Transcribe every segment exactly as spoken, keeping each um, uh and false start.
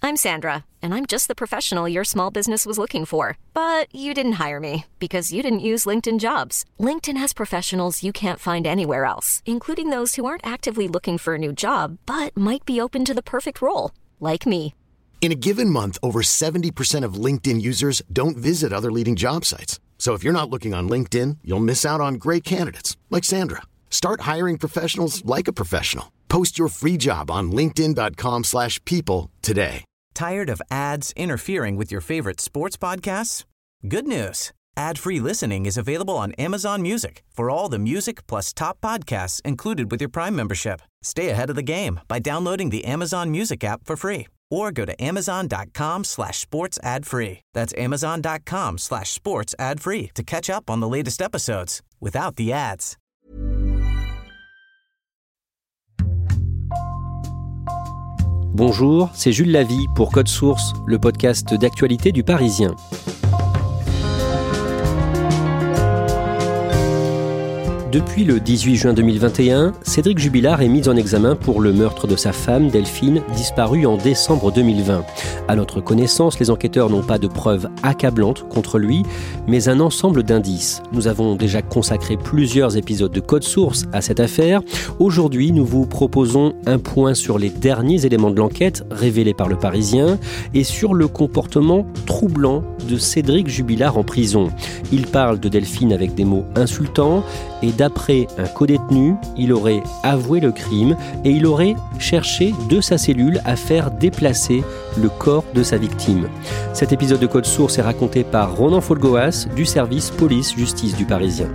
I'm Sandra, and I'm just the professional your small business was looking for. But you didn't hire me because you didn't use LinkedIn Jobs. LinkedIn has professionals you can't find anywhere else, including those who aren't actively looking for a new job, but might be open to the perfect role, like me. In a given month, over seventy percent of LinkedIn users don't visit other leading job sites. So if you're not looking on LinkedIn, you'll miss out on great candidates like Sandra. Start hiring professionals like a professional. Post your free job on linkedin.com slash people today. Tired of ads interfering with your favorite sports podcasts? Good news. Ad-free listening is available on Amazon Music for all the music plus top podcasts included with your Prime membership. Stay ahead of the game by downloading the Amazon Music app for free or go to amazon.com slash sports ad free. That's amazon.com slash sports ad free to catch up on the latest episodes without the ads. Bonjour, c'est Jules Lavie pour Code Source, le podcast d'actualité du Parisien. Depuis le dix-huit juin deux mille vingt et un, Cédric Jubilard est mis en examen pour le meurtre de sa femme, Delphine, disparue en décembre deux mille vingt. À notre connaissance, les enquêteurs n'ont pas de preuves accablantes contre lui, mais un ensemble d'indices. Nous avons déjà consacré plusieurs épisodes de Code Source à cette affaire. Aujourd'hui, nous vous proposons un point sur les derniers éléments de l'enquête révélés par le Parisien et sur le comportement troublant de Cédric Jubilard en prison. Il parle de Delphine avec des mots insultants et d'après un codétenu, il aurait avoué le crime et il aurait cherché de sa cellule à faire déplacer le corps de sa victime. Cet épisode de Code Source est raconté par Ronan Folgoas du service police-justice du Parisien.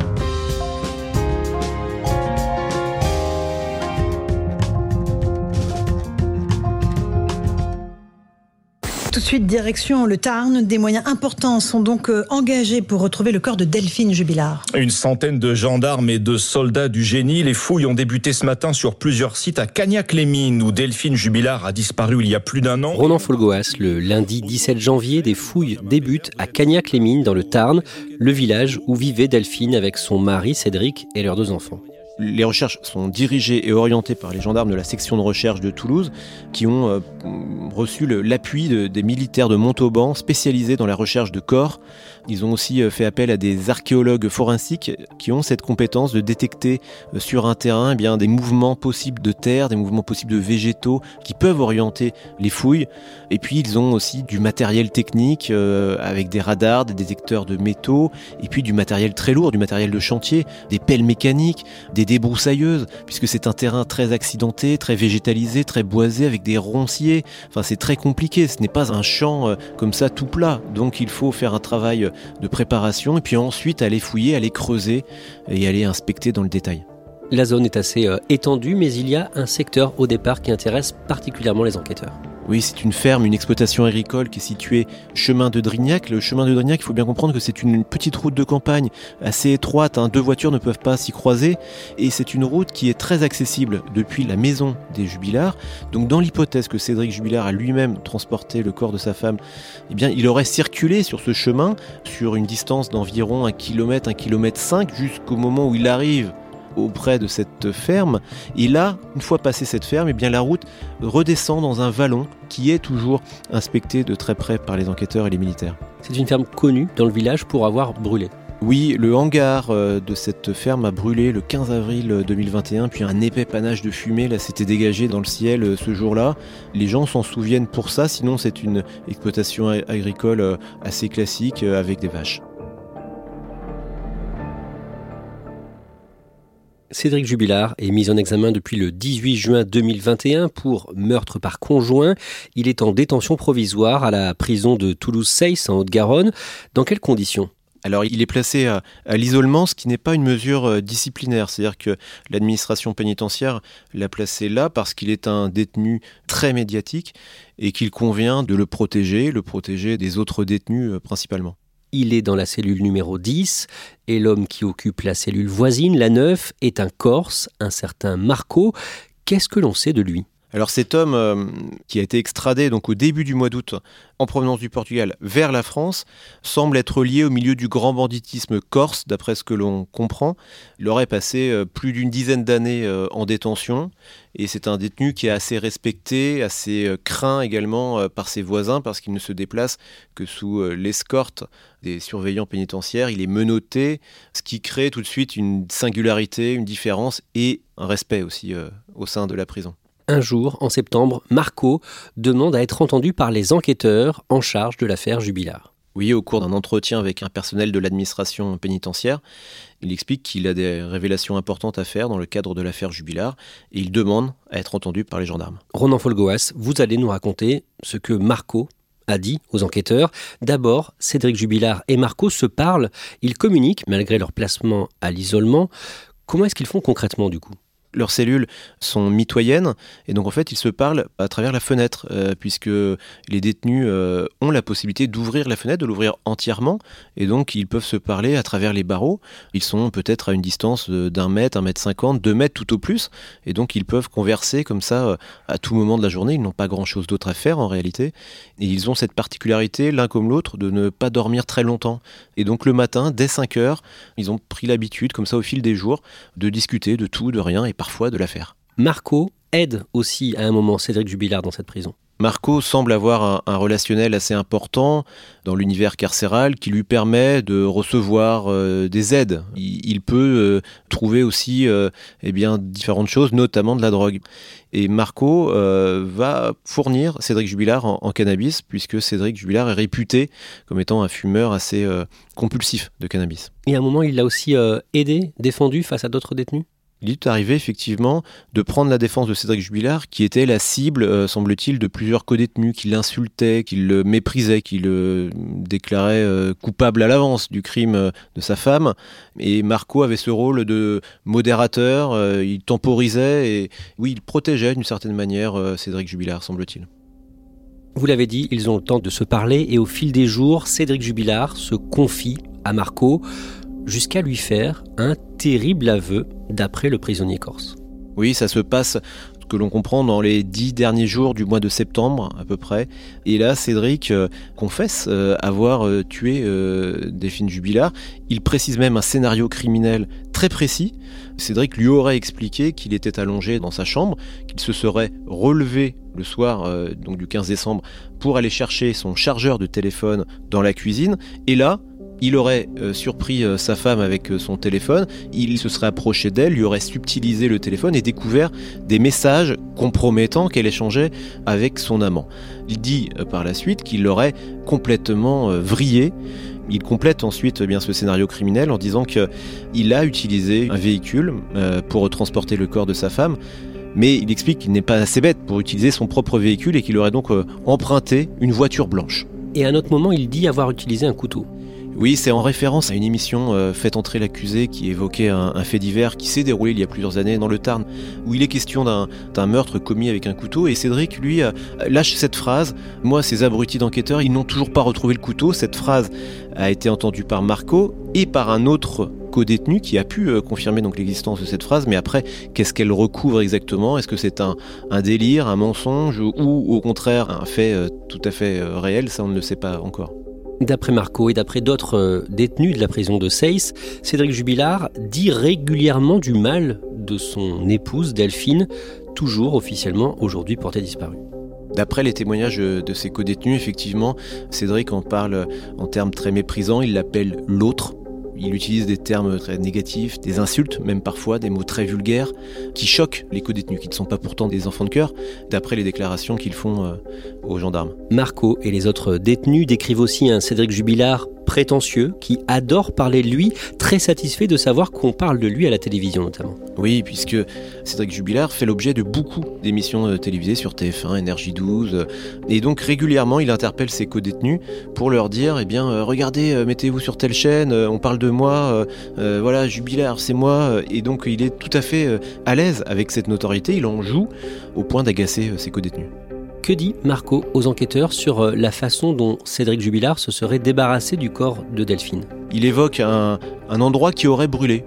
Tout de suite, direction le Tarn. Des moyens importants sont donc euh, engagés pour retrouver le corps de Delphine Jubilard. Une centaine de gendarmes et de soldats du génie. Les fouilles ont débuté ce matin sur plusieurs sites à Cagnac-les-Mines, où Delphine Jubilard a disparu il y a plus d'un an. Ronan Folgoas, le lundi dix-sept janvier, des fouilles débutent à Cagnac-les-Mines, dans le Tarn, le village où vivait Delphine avec son mari Cédric et leurs deux enfants. Les recherches sont dirigées et orientées par les gendarmes de la section de recherche de Toulouse qui ont euh, reçu le, l'appui de, des militaires de Montauban spécialisés dans la recherche de corps. Ils ont aussi euh, fait appel à des archéologues forensiques qui ont cette compétence de détecter euh, sur un terrain eh bien, des mouvements possibles de terre, des mouvements possibles de végétaux qui peuvent orienter les fouilles. Et puis ils ont aussi du matériel technique euh, avec des radars, des détecteurs de métaux et puis du matériel très lourd, du matériel de chantier, des pelles mécaniques, des débroussailleuses, puisque c'est un terrain très accidenté, très végétalisé, très boisé, avec des ronciers. Enfin, c'est très compliqué. Ce n'est pas un champ euh, comme ça tout plat. Donc, il faut faire un travail de préparation et puis ensuite aller fouiller, aller creuser et aller inspecter dans le détail. La zone est assez euh, étendue, mais il y a un secteur au départ qui intéresse particulièrement les enquêteurs. Oui, c'est une ferme, une exploitation agricole qui est située chemin de Drignac. Le chemin de Drignac, il faut bien comprendre que c'est une petite route de campagne assez étroite, hein. Deux voitures ne peuvent pas s'y croiser et c'est une route qui est très accessible depuis la maison des Jubilard. Donc dans l'hypothèse que Cédric Jubilard a lui-même transporté le corps de sa femme, eh bien il aurait circulé sur ce chemin sur une distance d'environ un kilomètre, un kilomètre cinq jusqu'au moment où il arrive auprès de cette ferme. Et là, une fois passé cette ferme, eh bien la route redescend dans un vallon qui est toujours inspecté de très près par les enquêteurs et les militaires. C'est une ferme connue dans le village pour avoir brûlé. Oui, le hangar de cette ferme a brûlé le quinze avril deux mille vingt et un, puis un épais panache de fumée là, s'était dégagé dans le ciel ce jour-là. Les gens s'en souviennent pour ça, sinon c'est une exploitation agricole assez classique avec des vaches. Cédric Jubilard est mis en examen depuis le dix-huit juin deux mille vingt et un pour meurtre par conjoint. Il est en détention provisoire à la prison de Toulouse-Seyss en Haute-Garonne. Dans quelles conditions ? Alors, il est placé à, à l'isolement, ce qui n'est pas une mesure euh, disciplinaire. C'est-à-dire que l'administration pénitentiaire l'a placé là parce qu'il est un détenu très médiatique et qu'il convient de le protéger, le protéger des autres détenus euh, principalement. Il est dans la cellule numéro dix et l'homme qui occupe la cellule voisine, la neuf, est un Corse, un certain Marco. Qu'est-ce que l'on sait de lui ? Alors cet homme euh, qui a été extradé donc au début du mois d'août en provenance du Portugal vers la France semble être lié au milieu du grand banditisme corse, d'après ce que l'on comprend. Il aurait passé euh, plus d'une dizaine d'années euh, en détention et c'est un détenu qui est assez respecté, assez euh, craint également euh, par ses voisins parce qu'il ne se déplace que sous euh, l'escorte des surveillants pénitentiaires. Il est menotté, ce qui crée tout de suite une singularité, une différence et un respect aussi euh, au sein de la prison. Un jour, en septembre, Marco demande à être entendu par les enquêteurs en charge de l'affaire Jubilard. Oui, au cours d'un entretien avec un personnel de l'administration pénitentiaire, il explique qu'il a des révélations importantes à faire dans le cadre de l'affaire Jubilard et il demande à être entendu par les gendarmes. Ronan Folgoas, vous allez nous raconter ce que Marco a dit aux enquêteurs. D'abord, Cédric Jubilard et Marco se parlent, ils communiquent malgré leur placement à l'isolement. Comment est-ce qu'ils font concrètement du coup ? Leurs cellules sont mitoyennes et donc en fait ils se parlent à travers la fenêtre euh, puisque les détenus euh, ont la possibilité d'ouvrir la fenêtre, de l'ouvrir entièrement et donc ils peuvent se parler à travers les barreaux. Ils sont peut-être à une distance d'un mètre, un mètre cinquante, deux mètres tout au plus et donc ils peuvent converser comme ça euh, à tout moment de la journée. Ils n'ont pas grand-chose d'autre à faire en réalité et ils ont cette particularité l'un comme l'autre de ne pas dormir très longtemps et donc le matin dès cinq heures ils ont pris l'habitude comme ça au fil des jours de discuter de tout, de rien et parfois de l'affaire. Marco aide aussi à un moment Cédric Jubilard dans cette prison. Marco semble avoir un, un relationnel assez important dans l'univers carcéral qui lui permet de recevoir euh, des aides. Il, il peut euh, trouver aussi euh, eh bien, différentes choses, notamment de la drogue. Et Marco euh, va fournir Cédric Jubilard en, en cannabis, puisque Cédric Jubilard est réputé comme étant un fumeur assez euh, compulsif de cannabis. Et à un moment, il l'a aussi euh, aidé, défendu face à d'autres détenus ? Il est arrivé effectivement de prendre la défense de Cédric Jubilard, qui était la cible, euh, semble-t-il, de plusieurs codétenus qui l'insultaient, qui le méprisaient, qui le déclaraient euh, coupable à l'avance du crime euh, de sa femme. Et Marco avait ce rôle de modérateur, euh, il temporisait et oui, il protégeait d'une certaine manière euh, Cédric Jubilard, semble-t-il. Vous l'avez dit, ils ont le temps de se parler et au fil des jours, Cédric Jubilard se confie à Marco jusqu'à lui faire un terrible aveu d'après le prisonnier corse. Oui, ça se passe, ce que l'on comprend, dans les dix derniers jours du mois de septembre à peu près. Et là, Cédric euh, confesse euh, avoir euh, tué euh, Delphine Jubilard. Il précise même un scénario criminel très précis. Cédric lui aurait expliqué qu'il était allongé dans sa chambre, qu'il se serait relevé le soir euh, donc du quinze décembre pour aller chercher son chargeur de téléphone dans la cuisine. Et là, il aurait euh, surpris euh, sa femme avec euh, son téléphone, il se serait approché d'elle, lui aurait subtilisé le téléphone et découvert des messages compromettants qu'elle échangeait avec son amant. Il dit euh, par la suite qu'il l'aurait complètement euh, vrillé. Il complète ensuite eh bien, ce scénario criminel en disant qu'il a utilisé un véhicule euh, pour transporter le corps de sa femme, mais il explique qu'il n'est pas assez bête pour utiliser son propre véhicule et qu'il aurait donc euh, emprunté une voiture blanche. Et à un autre moment, il dit avoir utilisé un couteau. Oui, c'est en référence à une émission euh, Faites entrer l'accusé qui évoquait un, un fait divers qui s'est déroulé il y a plusieurs années dans le Tarn, où il est question d'un, d'un meurtre commis avec un couteau et Cédric, lui, euh, lâche cette phrase. Moi, ces abrutis d'enquêteurs, ils n'ont toujours pas retrouvé le couteau. Cette phrase a été entendue par Marco et par un autre co-détenu qui a pu euh, confirmer donc l'existence de cette phrase, mais après, qu'est-ce qu'elle recouvre exactement ? Est-ce que c'est un, un délire, un mensonge ou au contraire un fait euh, tout à fait euh, réel ? Ça, on ne le sait pas encore. D'après Marco et d'après d'autres euh, détenus de la prison de Seyss, Cédric Jubilard dit régulièrement du mal de son épouse Delphine, toujours officiellement aujourd'hui portée disparue. D'après les témoignages de ses codétenus, effectivement, Cédric en parle en termes très méprisants, il l'appelle « l'autre ». Il utilise des termes très négatifs, des insultes, même parfois des mots très vulgaires, qui choquent les codétenus, qui ne sont pas pourtant des enfants de cœur, d'après les déclarations qu'ils font euh, aux gendarmes. Marco et les autres détenus décrivent aussi un Cédric Jubilard prétentieux, qui adore parler de lui, très satisfait de savoir qu'on parle de lui à la télévision notamment. Oui, puisque Cédric Jubilard fait l'objet de beaucoup d'émissions télévisées sur T F un, N R J douze, et donc régulièrement il interpelle ses codétenus pour leur dire, eh bien, euh, regardez, euh, mettez-vous sur telle chaîne, euh, on parle de moi, euh, euh, voilà, Jubilard, c'est moi, et donc il est tout à fait euh, à l'aise avec cette notoriété, il en joue au point d'agacer euh, ses codétenus. Que dit Marco aux enquêteurs sur la façon dont Cédric Jubilard se serait débarrassé du corps de Delphine ? Il évoque un, un endroit qui aurait brûlé.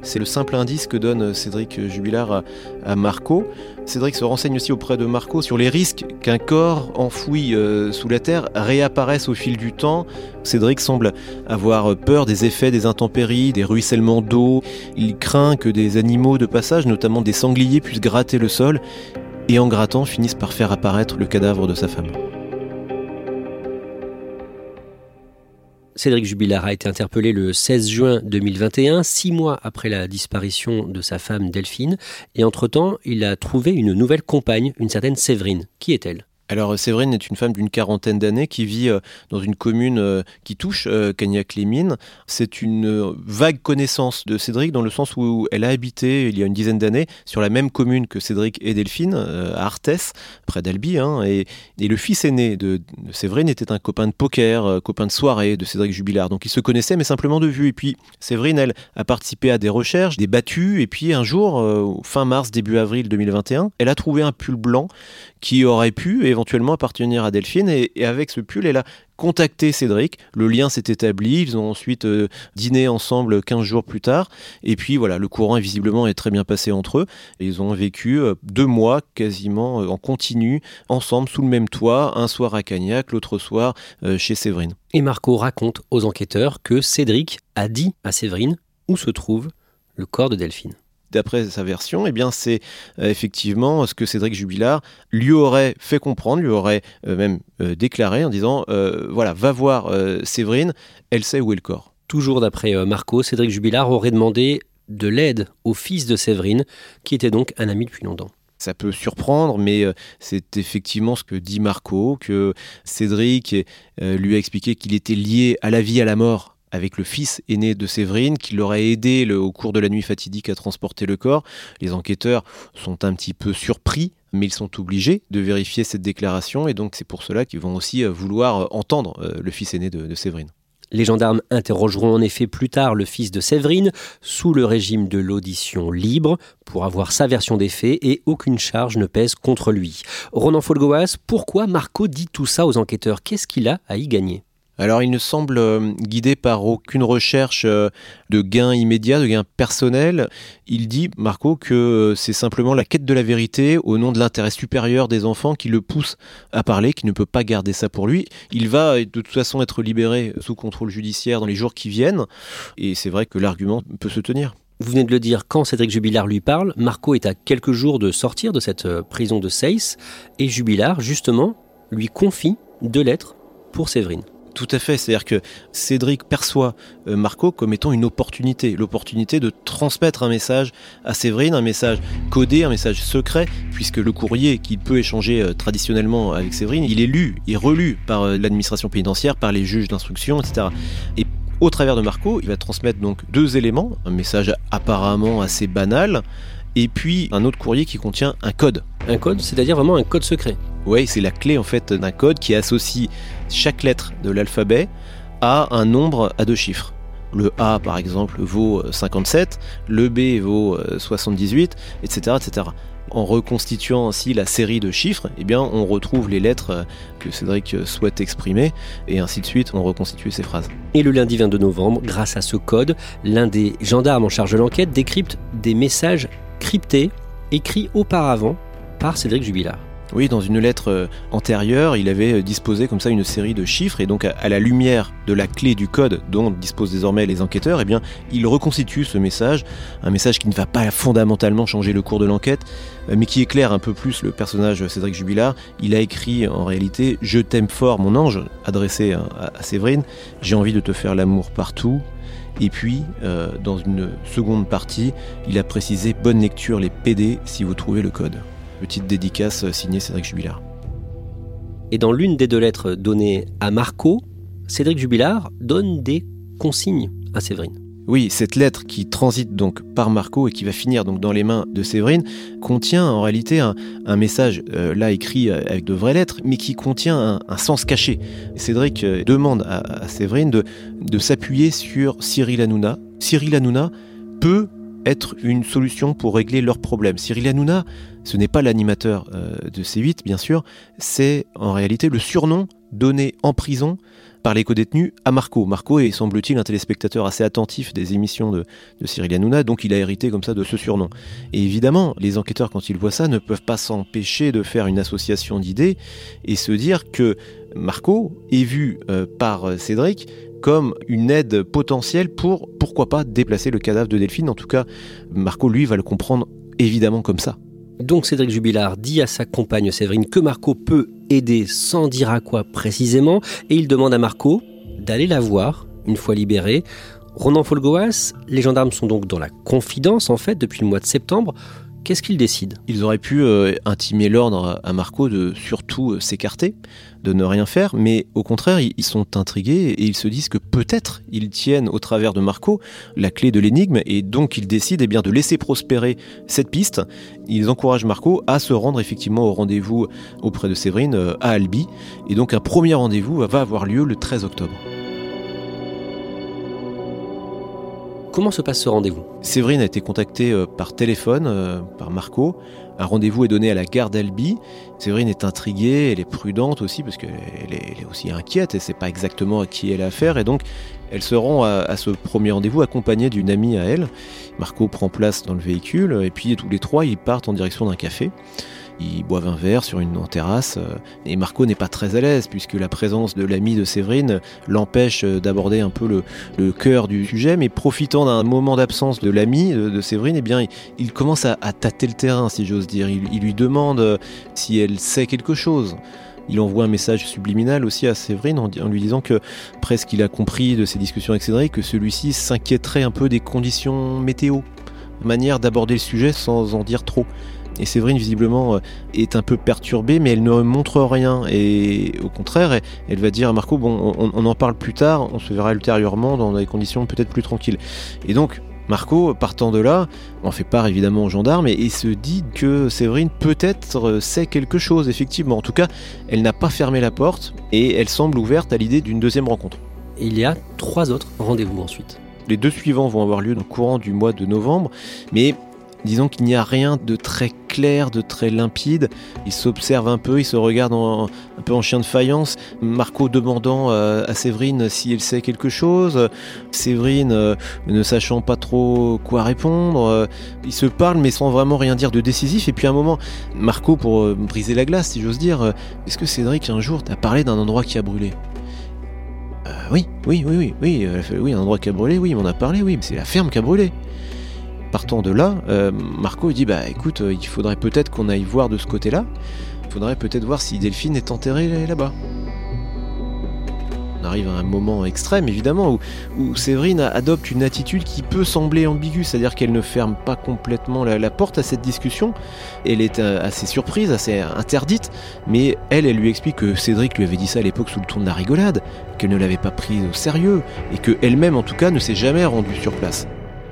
C'est le simple indice que donne Cédric Jubilard à, à Marco. Cédric se renseigne aussi auprès de Marco sur les risques qu'un corps enfoui euh, sous la terre réapparaisse au fil du temps. Cédric semble avoir peur des effets des intempéries, des ruissellements d'eau. Il craint que des animaux de passage, notamment des sangliers, puissent gratter le sol et en grattant finissent par faire apparaître le cadavre de sa femme. Cédric Jubilard a été interpellé le seize juin deux mille vingt et un, six mois après la disparition de sa femme Delphine. Et entre-temps, il a trouvé une nouvelle compagne, une certaine Séverine. Qui est-elle ? Alors Séverine est une femme d'une quarantaine d'années qui vit euh, dans une commune euh, qui touche euh, Cagnac-les-Mines. C'est une euh, vague connaissance de Cédric dans le sens où elle a habité il y a une dizaine d'années sur la même commune que Cédric et Delphine, euh, à Arthès, près d'Albi. Hein, et, et le fils aîné de, de Séverine était un copain de poker, euh, copain de soirée de Cédric Jubilard. Donc ils se connaissaient mais simplement de vue. Et puis Séverine, elle, a participé à des recherches, des battues. Et puis un jour, euh, fin mars, début avril deux mille vingt et un, elle a trouvé un pull blanc qui aurait pu éventuellement appartenir à Delphine, et, et avec ce pull, elle a contacté Cédric, le lien s'est établi, ils ont ensuite euh, dîné ensemble quinze jours plus tard, et puis voilà, le courant est visiblement est très bien passé entre eux, et ils ont vécu euh, deux mois quasiment euh, en continu, ensemble, sous le même toit, un soir à Cagnac, l'autre soir euh, chez Séverine. Et Marco raconte aux enquêteurs que Cédric a dit à Séverine où se trouve le corps de Delphine. D'après sa version, eh bien, c'est euh, effectivement ce que Cédric Jubilard lui aurait fait comprendre, lui aurait euh, même euh, déclaré en disant euh, voilà, va voir euh, Séverine, elle sait où est le corps. Toujours d'après euh, Marco, Cédric Jubilard aurait demandé de l'aide au fils de Séverine, qui était donc un ami depuis longtemps. Ça peut surprendre, mais euh, c'est effectivement ce que dit Marco, que Cédric euh, lui a expliqué qu'il était lié à la vie, à la mort, avec le fils aîné de Séverine, qui l'aurait aidé le, au cours de la nuit fatidique à transporter le corps. Les enquêteurs sont un petit peu surpris, mais ils sont obligés de vérifier cette déclaration, et donc c'est pour cela qu'ils vont aussi vouloir entendre le fils aîné de, de Séverine. Les gendarmes interrogeront en effet plus tard le fils de Séverine, sous le régime de l'audition libre, pour avoir sa version des faits, et aucune charge ne pèse contre lui. Ronan Folgoas, pourquoi Marco dit tout ça aux enquêteurs ? Qu'est-ce qu'il a à y gagner ? Alors il ne semble euh, guidé par aucune recherche euh, de gain immédiat, de gain personnel. Il dit, Marco, que euh, c'est simplement la quête de la vérité au nom de l'intérêt supérieur des enfants qui le pousse à parler, qui ne peut pas garder ça pour lui. Il va de toute façon être libéré sous contrôle judiciaire dans les jours qui viennent, et c'est vrai que l'argument peut se tenir. Vous venez de le dire, quand Cédric Jubilard lui parle, Marco est à quelques jours de sortir de cette prison de Seyss, et Jubilard, justement, lui confie deux lettres pour Séverine. Tout à fait, c'est-à-dire que Cédric perçoit euh, Marco comme étant une opportunité, l'opportunité de transmettre un message à Séverine, un message codé, un message secret, puisque le courrier qu'il peut échanger euh, traditionnellement avec Séverine, il est lu et relu par euh, l'administration pénitentiaire, par les juges d'instruction, et cetera. Et au travers de Marco, il va transmettre donc deux éléments, un message apparemment assez banal, et puis un autre courrier qui contient un code. Un code, c'est-à-dire vraiment un code secret. Oui, c'est la clé en fait d'un code qui associe chaque lettre de l'alphabet à un nombre à deux chiffres. Le A, par exemple, vaut cinquante-sept, le B vaut soixante-dix-huit, et cetera, et cetera. En reconstituant ainsi la série de chiffres, eh bien, on retrouve les lettres que Cédric souhaite exprimer, et ainsi de suite, on reconstitue ces phrases. Et le lundi vingt-deux novembre, grâce à ce code, l'un des gendarmes en charge de l'enquête décrypte des messages cryptés, écrits auparavant par Cédric Jubilard. Oui, dans une lettre antérieure, il avait disposé comme ça une série de chiffres, et donc à la lumière de la clé du code dont disposent désormais les enquêteurs, eh bien, il reconstitue ce message, un message qui ne va pas fondamentalement changer le cours de l'enquête, mais qui éclaire un peu plus le personnage Cédric Jubilard. Il a écrit en réalité « Je t'aime fort, mon ange », adressé à Séverine, « J'ai envie de te faire l'amour partout ». Et puis, euh, dans une seconde partie, il a précisé « Bonne lecture les P D si vous trouvez le code ». Petite dédicace signée Cédric Jubilard. Et dans l'une des deux lettres données à Marco, Cédric Jubilard donne des consignes à Séverine. Oui, cette lettre qui transite donc par Marco et qui va finir donc dans les mains de Séverine contient en réalité un, un message euh, là écrit avec de vraies lettres, mais qui contient un, un sens caché. Cédric euh, demande à, à Séverine de, de s'appuyer sur Cyril Hanouna. Cyril Hanouna peut être une solution pour régler leurs problèmes. Cyril Hanouna, ce n'est pas l'animateur euh, de C huit, bien sûr, c'est en réalité le surnom donné en prison par les codétenus à Marco. Marco est, semble-t-il, un téléspectateur assez attentif des émissions de, de Cyril Hanouna, donc il a hérité comme ça de ce surnom. Et évidemment, les enquêteurs, quand ils voient ça, ne peuvent pas s'empêcher de faire une association d'idées et se dire que Marco est vu euh, par Cédric comme une aide potentielle pour, pourquoi pas, déplacer le cadavre de Delphine. En tout cas, Marco, lui, va le comprendre évidemment comme ça. Donc Cédric Jubilard dit à sa compagne Séverine que Marco peut aider sans dire à quoi précisément, et il demande à Marco d'aller la voir une fois libéré. Ronan Folgoas, les gendarmes sont donc dans la confidence en fait depuis le mois de septembre. Qu'est-ce qu'ils décident ? Ils auraient pu euh, intimer l'ordre à Marco de surtout euh, s'écarter, de ne rien faire, mais au contraire, ils, ils sont intrigués et ils se disent que peut-être ils tiennent au travers de Marco la clé de l'énigme, et donc ils décident eh bien, de laisser prospérer cette piste. Ils encouragent Marco à se rendre effectivement au rendez-vous auprès de Séverine euh, à Albi, et donc un premier rendez-vous va avoir lieu le treize octobre. Comment se passe ce rendez-vous ? Séverine a été contactée euh, par téléphone euh, par Marco. Un rendez-vous est donné à la gare d'Albi. Séverine est intriguée, elle est prudente aussi parce qu'elle est, elle est aussi inquiète et ne sait pas exactement à qui elle a affaire. Et donc, elle se rend à, à ce premier rendez-vous accompagnée d'une amie à elle. Marco prend place dans le véhicule et puis tous les trois, ils partent en direction d'un café. Ils boivent un verre sur une en terrasse et Marco n'est pas très à l'aise puisque la présence de l'ami de Séverine l'empêche d'aborder un peu le, le cœur du sujet, mais profitant d'un moment d'absence de l'ami de, de Séverine, eh bien, il, il commence à, à tâter le terrain, si j'ose dire. Il, il lui demande si elle sait quelque chose. Il envoie un message subliminal aussi à Séverine en, en lui disant que presque il a compris de ses discussions avec Cédric que celui-ci s'inquiéterait un peu des conditions météo, manière d'aborder le sujet sans en dire trop. Et Séverine, visiblement, est un peu perturbée, mais elle ne montre rien. Et au contraire, elle, elle va dire à Marco, bon, on, on en parle plus tard, on se verra ultérieurement dans des conditions peut-être plus tranquilles. Et donc, Marco, partant de là, en fait part évidemment aux gendarmes et, et se dit que Séverine peut-être sait quelque chose, effectivement. En tout cas, elle n'a pas fermé la porte et elle semble ouverte à l'idée d'une deuxième rencontre. Il y a trois autres rendez-vous ensuite. Les deux suivants vont avoir lieu dans le courant du mois de novembre, mais disons qu'il n'y a rien de très clair, de très limpide. Ils s'observent un peu, ils se regardent en, un peu en chien de faïence. Marco demandant euh, à Séverine si elle sait quelque chose. Séverine euh, ne sachant pas trop quoi répondre. Euh, ils se parlent mais sans vraiment rien dire de décisif. Et puis à un moment, Marco, pour euh, briser la glace, si j'ose dire, euh, est-ce que Cédric un jour t'a parlé d'un endroit qui a brûlé ? euh, Oui, oui, oui, oui, oui, euh, oui, un endroit qui a brûlé, oui, il m'en a parlé, oui, mais c'est la ferme qui a brûlé. Partant de là, euh, Marco dit bah écoute, euh, il faudrait peut-être qu'on aille voir de ce côté-là. Il faudrait peut-être voir si Delphine est enterrée là-bas. On arrive à un moment extrême, évidemment, où, où Séverine adopte une attitude qui peut sembler ambiguë, c'est-à-dire qu'elle ne ferme pas complètement la, la porte à cette discussion. Elle est euh, assez surprise, assez interdite, mais elle, elle lui explique que Cédric lui avait dit ça à l'époque sous le ton de la rigolade, qu'elle ne l'avait pas pris au sérieux, et qu'elle-même, en tout cas, ne s'est jamais rendue sur place.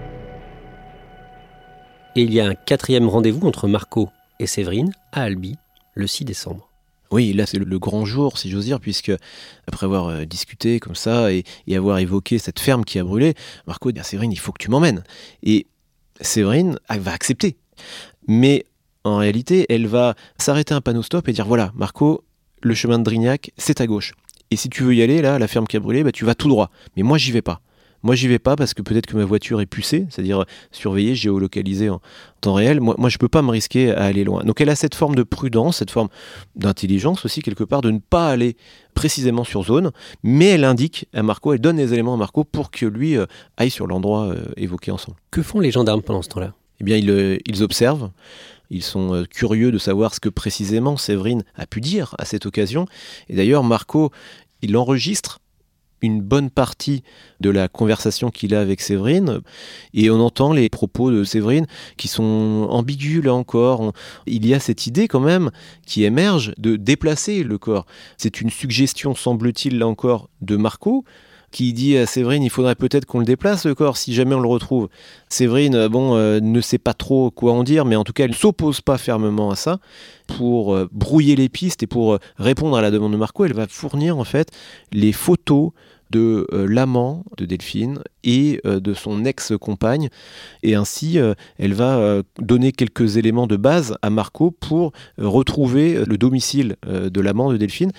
Et il y a un quatrième rendez-vous entre Marco et Séverine à Albi, le six décembre. Oui, là c'est le, le grand jour, si j'ose dire, puisque après avoir euh, discuté comme ça et, et avoir évoqué cette ferme qui a brûlé, Marco dit à Séverine, il faut que tu m'emmènes. Et Séverine elle va accepter. Mais en réalité, elle va s'arrêter un panneau stop et dire, voilà, Marco, le chemin de Drignac, c'est à gauche. Et si tu veux y aller, là, la ferme qui a brûlé, bah, tu vas tout droit. Mais moi, j'y vais pas. Moi, j'y vais pas parce que peut-être que ma voiture est pucée, c'est-à-dire surveillée, géolocalisée en temps réel. Moi, moi, je peux pas me risquer à aller loin. Donc, elle a cette forme de prudence, cette forme d'intelligence aussi, quelque part, de ne pas aller précisément sur zone, mais elle indique à Marco, elle donne les éléments à Marco pour que lui euh, aille sur l'endroit euh, évoqué ensemble. Que font les gendarmes pendant ce temps-là ? Eh bien, ils, euh, ils observent. Ils sont euh, curieux de savoir ce que précisément Séverine a pu dire à cette occasion. Et d'ailleurs, Marco, il enregistre une bonne partie de la conversation qu'il a avec Séverine, et on entend les propos de Séverine qui sont ambigus là encore. On, il y a cette idée quand même qui émerge de déplacer le corps. C'est une suggestion, semble-t-il, là encore, de Marco, qui dit à Séverine, il faudrait peut-être qu'on le déplace le corps si jamais on le retrouve. Séverine, bon, euh, ne sait pas trop quoi en dire, mais en tout cas, elle ne s'oppose pas fermement à ça. Pour euh, brouiller les pistes et pour euh, répondre à la demande de Marco, elle va fournir en fait les photos de euh, l'amant de Delphine et euh, de son ex-compagne. Et ainsi, euh, elle va euh, donner quelques éléments de base à Marco pour euh, retrouver le domicile euh, de l'amant de Delphine.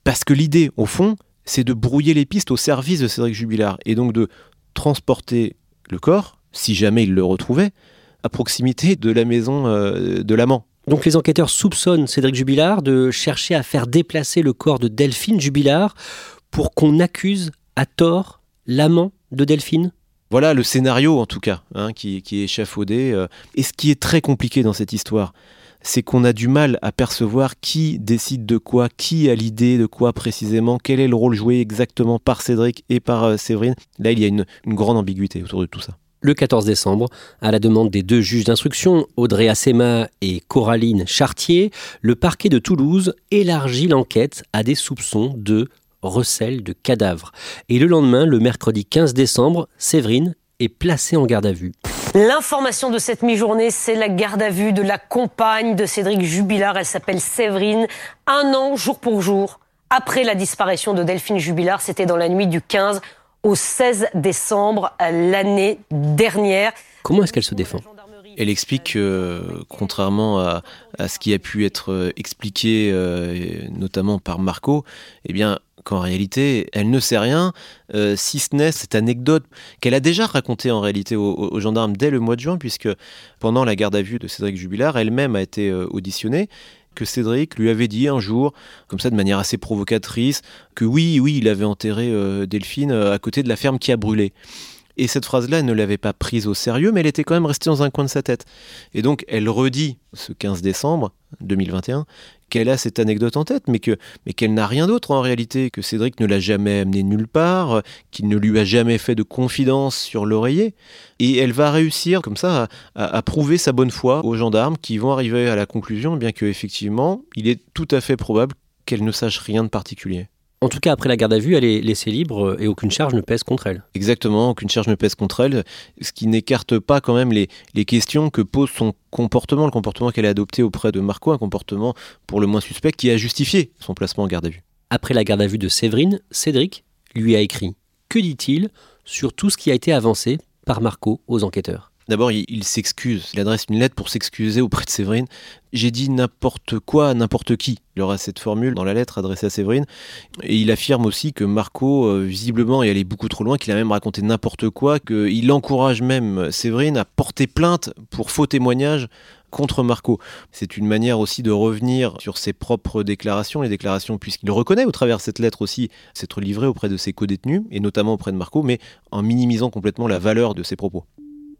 Parce que l'idée, au fond, c'est de brouiller les pistes au service de Cédric Jubilard et donc de transporter le corps, si jamais il le retrouvait, à proximité de la maison euh, de l'amant. Donc les enquêteurs soupçonnent Cédric Jubilard de chercher à faire déplacer le corps de Delphine Jubilard pour qu'on accuse à tort l'amant de Delphine. Voilà le scénario en tout cas, hein, qui, qui est échafaudé. Euh, et ce qui est très compliqué dans cette histoire, c'est qu'on a du mal à percevoir qui décide de quoi, qui a l'idée de quoi précisément, quel est le rôle joué exactement par Cédric et par euh, Séverine. Là, il y a une, une grande ambiguïté autour de tout ça. Le quatorze décembre, à la demande des deux juges d'instruction, Audrey Assema et Coraline Chartier, le parquet de Toulouse élargit l'enquête à des soupçons de recel de cadavres. Et le lendemain, le mercredi quinze décembre, Séverine est placée en garde à vue. L'information de cette mi-journée, c'est la garde à vue de la compagne de Cédric Jubilard. Elle s'appelle Séverine. Un an, jour pour jour, après la disparition de Delphine Jubilard, c'était dans la nuit du quinze au seize décembre l'année dernière. Comment est-ce qu'elle se défend ? Elle explique que, euh, contrairement à, à ce qui a pu être euh, expliqué, euh, notamment par Marco, eh bien, qu'en réalité, elle ne sait rien, euh, si ce n'est cette anecdote qu'elle a déjà racontée en réalité aux, aux gendarmes dès le mois de juin, puisque pendant la garde à vue de Cédric Jubilard, elle-même a été euh, auditionnée, que Cédric lui avait dit un jour, comme ça de manière assez provocatrice, que oui, oui, il avait enterré euh, Delphine euh, à côté de la ferme qui a brûlé. Et cette phrase-là, elle ne l'avait pas prise au sérieux, mais elle était quand même restée dans un coin de sa tête. Et donc, elle redit, ce quinze décembre deux mille vingt et un, qu'elle a cette anecdote en tête, mais, que, mais qu'elle n'a rien d'autre en réalité, que Cédric ne l'a jamais amené nulle part, qu'il ne lui a jamais fait de confidence sur l'oreiller. Et elle va réussir, comme ça, à, à, à prouver sa bonne foi aux gendarmes qui vont arriver à la conclusion, bien qu'effectivement, il est tout à fait probable qu'elle ne sache rien de particulier. En tout cas, après la garde à vue, elle est laissée libre et aucune charge ne pèse contre elle. Exactement, aucune charge ne pèse contre elle, ce qui n'écarte pas quand même les, les questions que pose son comportement, le comportement qu'elle a adopté auprès de Marco, un comportement pour le moins suspect qui a justifié son placement en garde à vue. Après la garde à vue de Séverine, Cédric lui a écrit « Que dit-il » sur tout ce qui a été avancé par Marco aux enquêteurs. D'abord, il, il s'excuse. Il adresse une lettre pour s'excuser auprès de Séverine. J'ai dit n'importe quoi à n'importe qui. Il y aura cette formule dans la lettre adressée à Séverine. Et il affirme aussi que Marco, euh, visiblement, est allé beaucoup trop loin, qu'il a même raconté n'importe quoi, qu'il encourage même Séverine à porter plainte pour faux témoignage contre Marco. C'est une manière aussi de revenir sur ses propres déclarations, les déclarations puisqu'il reconnaît au travers de cette lettre aussi s'être livré auprès de ses codétenus, et notamment auprès de Marco, mais en minimisant complètement la valeur de ses propos.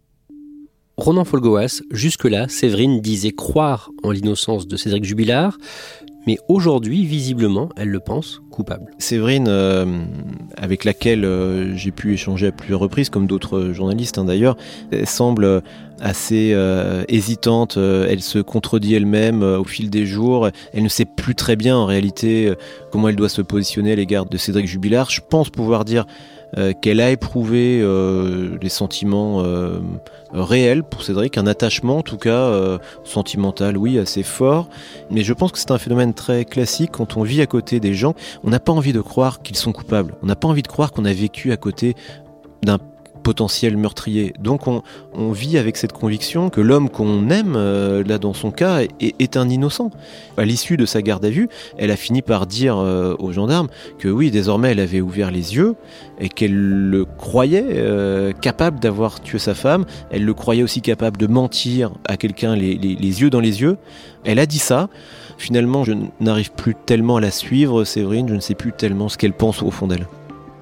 Ronan Folgoas, jusque-là, Séverine disait croire en l'innocence de Cédric Jubilard, mais aujourd'hui, visiblement, elle le pense coupable. Séverine, euh, avec laquelle euh, j'ai pu échanger à plusieurs reprises, comme d'autres journalistes hein, d'ailleurs, elle semble assez euh, hésitante, euh, elle se contredit elle-même euh, au fil des jours, elle ne sait plus très bien en réalité euh, comment elle doit se positionner à l'égard de Cédric Jubilard. Je pense pouvoir dire Euh, qu'elle a éprouvé euh, des sentiments euh, réels pour Cédric, un attachement en tout cas euh, sentimental, oui, assez fort, mais je pense que c'est un phénomène très classique quand on vit à côté des gens. On n'a pas envie de croire qu'ils sont coupables, on n'a pas envie de croire qu'on a vécu à côté d'un potentiel meurtrier. Donc on, on vit avec cette conviction que l'homme qu'on aime, euh, là dans son cas, est, est un innocent. À l'issue de sa garde à vue, elle a fini par dire euh, aux gendarmes que oui, désormais elle avait ouvert les yeux et qu'elle le croyait euh, capable d'avoir tué sa femme. Elle le croyait aussi capable de mentir à quelqu'un les, les, les yeux dans les yeux. Elle a dit ça. Finalement, je n'arrive plus tellement à la suivre, Séverine, je ne sais plus tellement ce qu'elle pense au fond d'elle.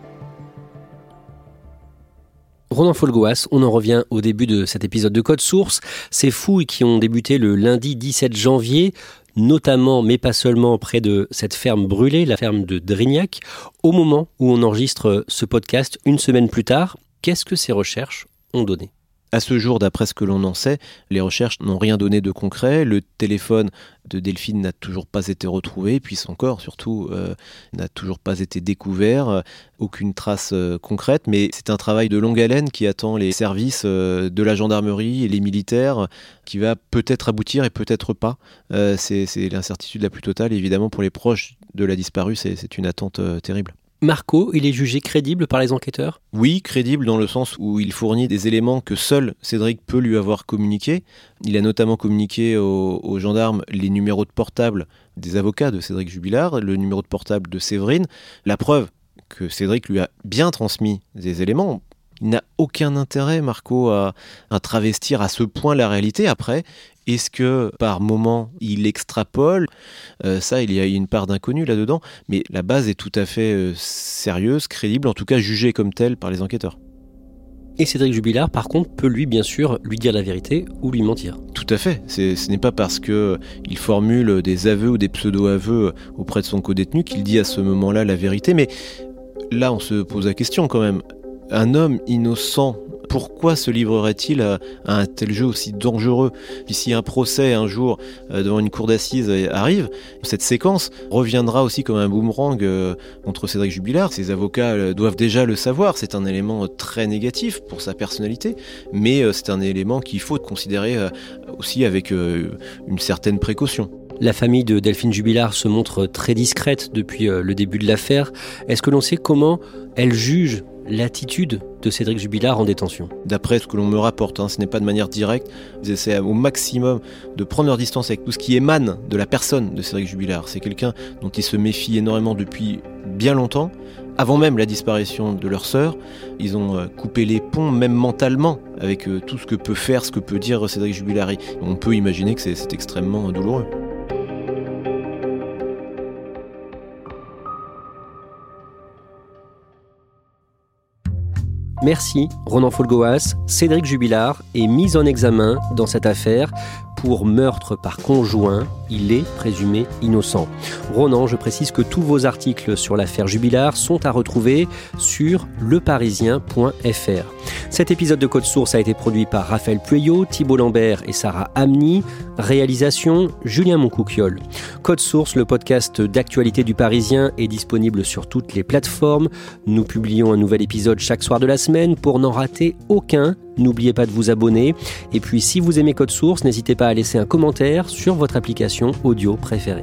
Ronan Folgoas, on en revient au début de cet épisode de Code Source. Ces fouilles qui ont débuté le lundi dix-sept janvier, notamment, mais pas seulement, près de cette ferme brûlée, la ferme de Drignac. Au moment où on enregistre ce podcast, une semaine plus tard, qu'est-ce que ces recherches ont donné ? À ce jour, d'après ce que l'on en sait, les recherches n'ont rien donné de concret. Le téléphone de Delphine n'a toujours pas été retrouvé, puis son corps surtout euh, n'a toujours pas été découvert. Euh, aucune trace euh, concrète, mais c'est un travail de longue haleine qui attend les services euh, de la gendarmerie et les militaires, qui va peut-être aboutir et peut-être pas. Euh, c'est, c'est l'incertitude la plus totale. Évidemment, pour les proches de la disparue, c'est, c'est une attente euh, terrible. Marco, il est jugé crédible par les enquêteurs ? Oui, crédible dans le sens où il fournit des éléments que seul Cédric peut lui avoir communiqués. Il a notamment communiqué aux, aux gendarmes les numéros de portable des avocats de Cédric Jubilard, le numéro de portable de Séverine. La preuve que Cédric lui a bien transmis des éléments. Il n'a aucun intérêt, Marco, à, à travestir à ce point la réalité. Après, est-ce que par moment il extrapole ? euh, Ça, il y a une part d'inconnu là-dedans. Mais la base est tout à fait euh, sérieuse, crédible, en tout cas jugée comme telle par les enquêteurs. Et Cédric Jubilard, par contre, peut lui, bien sûr, lui dire la vérité ou lui mentir. Tout à fait. C'est, ce n'est pas parce qu'il formule des aveux ou des pseudo-aveux auprès de son codétenu qu'il dit à ce moment-là la vérité. Mais là, on se pose la question quand même. Un homme innocent, pourquoi se livrerait-il à, à un tel jeu aussi dangereux ? Puis si un procès un jour euh, devant une cour d'assises arrive, cette séquence reviendra aussi comme un boomerang euh, contre Cédric Jubilard. Ses avocats euh, doivent déjà le savoir, c'est un élément très négatif pour sa personnalité, mais euh, c'est un élément qu'il faut considérer euh, aussi avec euh, une certaine précaution. La famille de Delphine Jubilard se montre très discrète depuis euh, le début de l'affaire. Est-ce que l'on sait comment elle juge l'attitude de Cédric Jubilard en détention ? D'après ce que l'on me rapporte, hein, ce n'est pas de manière directe, ils essaient au maximum de prendre leur distance avec tout ce qui émane de la personne de Cédric Jubilard. C'est quelqu'un dont ils se méfient énormément depuis bien longtemps. Avant même la disparition de leur sœur, ils ont euh, coupé les ponts, même mentalement, avec euh, tout ce que peut faire, ce que peut dire Cédric Jubilard. On peut imaginer que c'est, c'est extrêmement douloureux. Merci Ronan Folgoas. Cédric Jubilard est mis en examen dans cette affaire pour meurtre par conjoint. Il est présumé innocent. Ronan, je précise que tous vos articles sur l'affaire Jubilard sont à retrouver sur leparisien point f r. Cet épisode de Code Source a été produit par Raphaël Pueyo, Thibault Lambert et Sarah Amni. Réalisation, Julien Moncouquiol. Code Source, le podcast d'actualité du Parisien, est disponible sur toutes les plateformes. Nous publions un nouvel épisode chaque soir de la semaine. Pour n'en rater aucun, n'oubliez pas de vous abonner. Et puis, si vous aimez Code Source, n'hésitez pas à laisser un commentaire sur votre application audio préférée.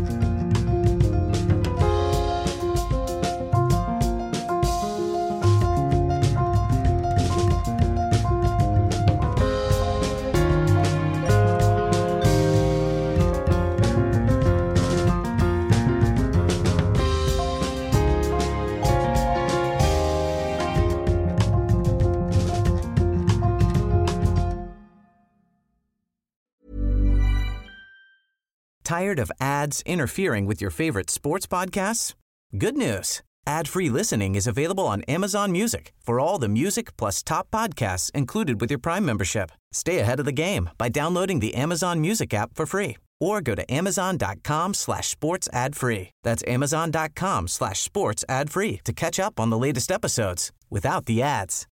Tired of ads interfering with your favorite sports podcasts? Good news. Ad-free listening is available on Amazon Music for all the music plus top podcasts included with your Prime membership. Stay ahead of the game by downloading the Amazon Music app for free or go to amazon.com slash sports ad free. That's amazon.com slash sports ad free to catch up on the latest episodes without the ads.